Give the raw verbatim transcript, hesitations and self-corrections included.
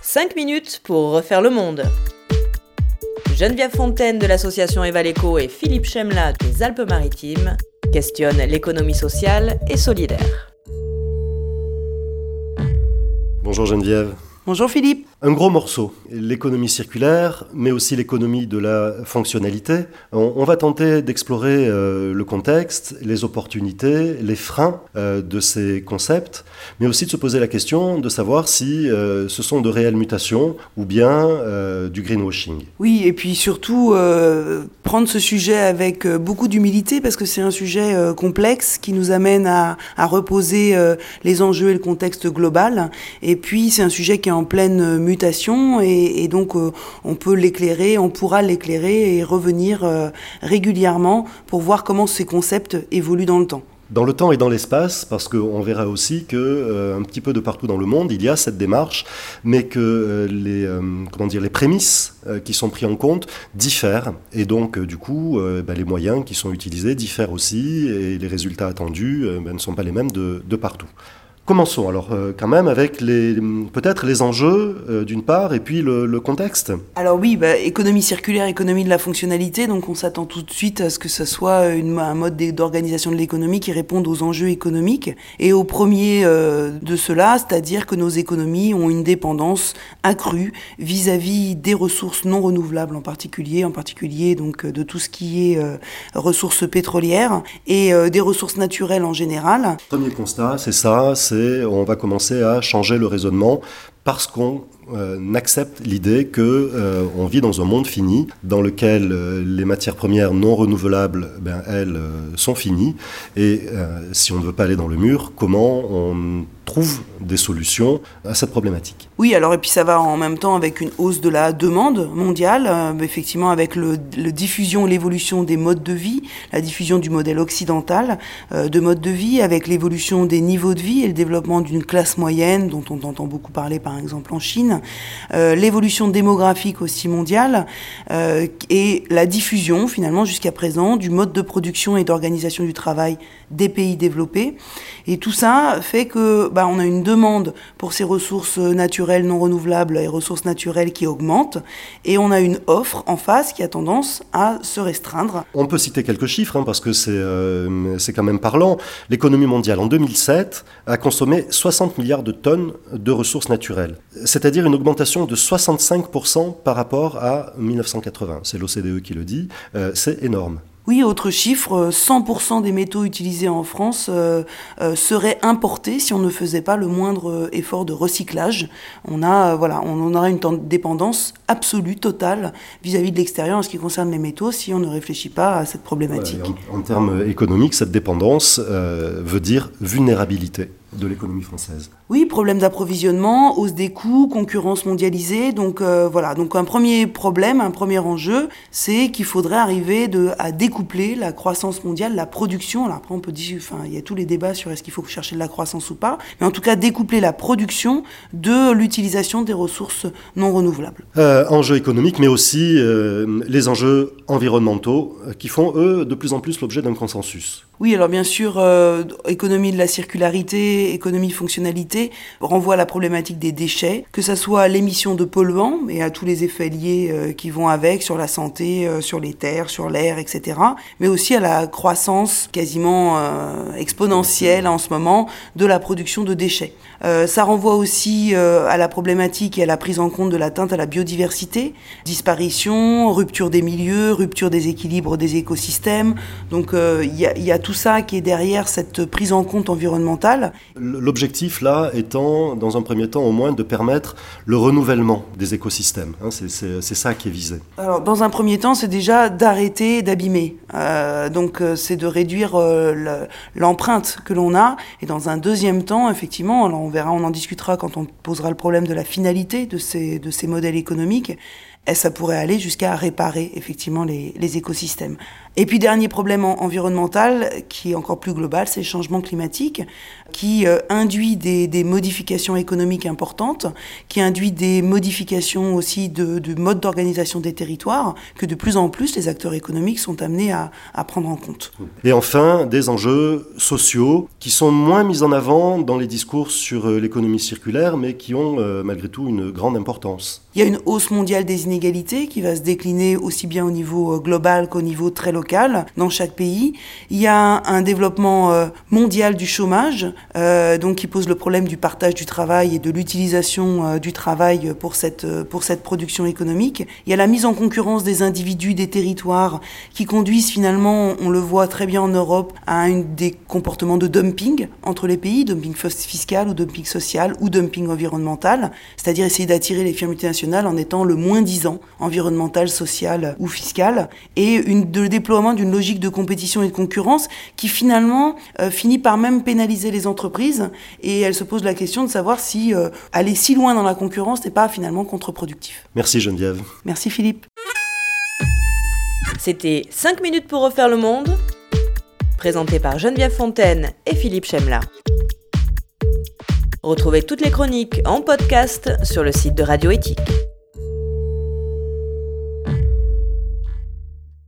cinq minutes pour refaire le monde. Geneviève Fontaine de l'association Evaleco et Philippe Chemla des Alpes-Maritimes questionnent l'économie sociale et solidaire. Bonjour Geneviève. Bonjour Philippe. Un gros morceau, l'économie circulaire, mais aussi l'économie de la fonctionnalité. On, on va tenter d'explorer euh, le contexte, les opportunités, les freins euh, de ces concepts, mais aussi de se poser la question de savoir si euh, ce sont de réelles mutations ou bien euh, du greenwashing. Oui, et puis surtout euh, prendre ce sujet avec beaucoup d'humilité parce que c'est un sujet euh, complexe qui nous amène à, à reposer euh, les enjeux et le contexte global. Et puis c'est un sujet qui est en pleine mutation et, et donc euh, on peut l'éclairer, on pourra l'éclairer et revenir euh, régulièrement pour voir comment ces concepts évoluent dans le temps. Dans le temps et dans l'espace, parce qu'on verra aussi que euh, un petit peu de partout dans le monde, il y a cette démarche, mais que euh, les, euh, comment dire, les prémices euh, qui sont prises en compte diffèrent, et donc euh, du coup, euh, ben, les moyens qui sont utilisés diffèrent aussi, et les résultats attendus euh, ben, ne sont pas les mêmes de, de partout. Commençons alors euh, quand même avec les, peut-être les enjeux euh, d'une part et puis le, le contexte. Alors oui, bah, économie circulaire, économie de la fonctionnalité, donc on s'attend tout de suite à ce que ce soit une, un mode d'organisation de l'économie qui réponde aux enjeux économiques. Et au premier euh, de cela, c'est-à-dire que nos économies ont une dépendance accrue vis-à-vis des ressources non renouvelables en particulier, en particulier donc de tout ce qui est euh, ressources pétrolières et euh, des ressources naturelles en général. Premier constat, c'est ça, c'est on va commencer à changer le raisonnement parce qu'on euh, accepte l'idée qu'on euh, vit dans un monde fini, dans lequel euh, les matières premières non renouvelables, ben, elles, euh, sont finies. Et euh, si on ne veut pas aller dans le mur, comment on trouve des solutions à cette problématique? Oui, alors et puis ça va en même temps avec une hausse de la demande mondiale, euh, effectivement avec le, le diffusion, l'évolution des modes de vie, la diffusion du modèle occidental euh, de mode de vie, avec l'évolution des niveaux de vie et le développement d'une classe moyenne dont on entend beaucoup parler par exemple en Chine, euh, l'évolution démographique aussi mondiale euh, et la diffusion finalement jusqu'à présent du mode de production et d'organisation du travail des pays développés. Et tout ça fait que bah, on a une demande pour ces ressources naturelles non renouvelables et ressources naturelles qui augmente et on a une offre en face qui a tendance à se restreindre. On peut citer quelques chiffres hein, parce que c'est, euh, c'est quand même parlant. L'économie mondiale en deux mille sept a consommé soixante milliards de tonnes de ressources naturelles, c'est-à-dire une augmentation de soixante-cinq pour cent par rapport à dix-neuf cent quatre-vingts. C'est l'O C D E qui le dit, euh, c'est énorme. Oui, autre chiffre, cent pour cent des métaux utilisés en France euh, euh, seraient importés si on ne faisait pas le moindre effort de recyclage. On a, euh, voilà, on, on aura une dépendance absolue, totale, vis-à-vis de l'extérieur en ce qui concerne les métaux si on ne réfléchit pas à cette problématique. Voilà, en, en termes économiques, cette dépendance euh, veut dire vulnérabilité de l'économie française. Oui, problème d'approvisionnement, hausse des coûts, concurrence mondialisée. Donc euh, voilà, donc un premier problème, un premier enjeu, c'est qu'il faudrait arriver de, à découpler la croissance mondiale, la production. Alors après, on peut dire, enfin, il y a tous les débats sur est-ce qu'il faut chercher de la croissance ou pas, mais en tout cas découpler la production de l'utilisation des ressources non renouvelables. Euh, enjeux économiques, mais aussi euh, les enjeux environnementaux qui font, eux, de plus en plus l'objet d'un consensus. Oui, alors bien sûr, euh, économie de la circularité, économie fonctionnalité, renvoie à la problématique des déchets, que ça soit l'émission de polluants et à tous les effets liés euh, qui vont avec sur la santé, euh, sur les terres, sur l'air, et cetera, mais aussi à la croissance quasiment euh, exponentielle en ce moment de la production de déchets. Euh, ça renvoie aussi euh, à la problématique et à la prise en compte de l'atteinte à la biodiversité, disparition, rupture des milieux, rupture des équilibres des écosystèmes. Donc il euh, y, y a tout ça qui est derrière cette prise en compte environnementale. L'objectif là étant, dans un premier temps au moins, de permettre le renouvellement des écosystèmes. Hein, c'est, c'est, c'est ça qui est visé. Alors dans un premier temps, c'est déjà d'arrêter d'abîmer. Euh, donc euh, c'est de réduire euh, le, l'empreinte que l'on a. Et dans un deuxième temps, effectivement, alors on verra, on en discutera quand on posera le problème de la finalité de ces, de ces modèles économiques, et ça pourrait aller jusqu'à réparer effectivement les, les écosystèmes. Et puis dernier problème environnemental qui est encore plus global, c'est le changement climatique qui euh, induit des, des modifications économiques importantes, qui induit des modifications aussi de, de mode d'organisation des territoires que de plus en plus les acteurs économiques sont amenés à, à prendre en compte. Et enfin, des enjeux sociaux qui sont moins mis en avant dans les discours sur l'économie circulaire, mais qui ont euh, malgré tout une grande importance. Il y a une hausse mondiale des inégalités qui va se décliner aussi bien au niveau global qu'au niveau très local dans chaque pays. Il y a un développement mondial du chômage, euh, donc qui pose le problème du partage du travail et de l'utilisation euh, du travail pour cette, pour cette production économique. Il y a la mise en concurrence des individus, des territoires, qui conduisent finalement, on le voit très bien en Europe, à un, des comportements de dumping entre les pays, dumping fiscal ou dumping social ou dumping environnemental, c'est-à-dire essayer d'attirer les firmes multinationales en étant le moins-disant environnemental, social ou fiscal, et une, de, le déploiement d'une logique de compétition et de concurrence qui finalement euh, finit par même pénaliser les entreprises, et elle se pose la question de savoir si euh, aller si loin dans la concurrence n'est pas finalement contre-productif. Merci Geneviève. Merci Philippe. C'était cinq minutes pour refaire le monde, présenté par Geneviève Fontaine et Philippe Chemla. Retrouvez toutes les chroniques en podcast sur le site de Radio Éthique.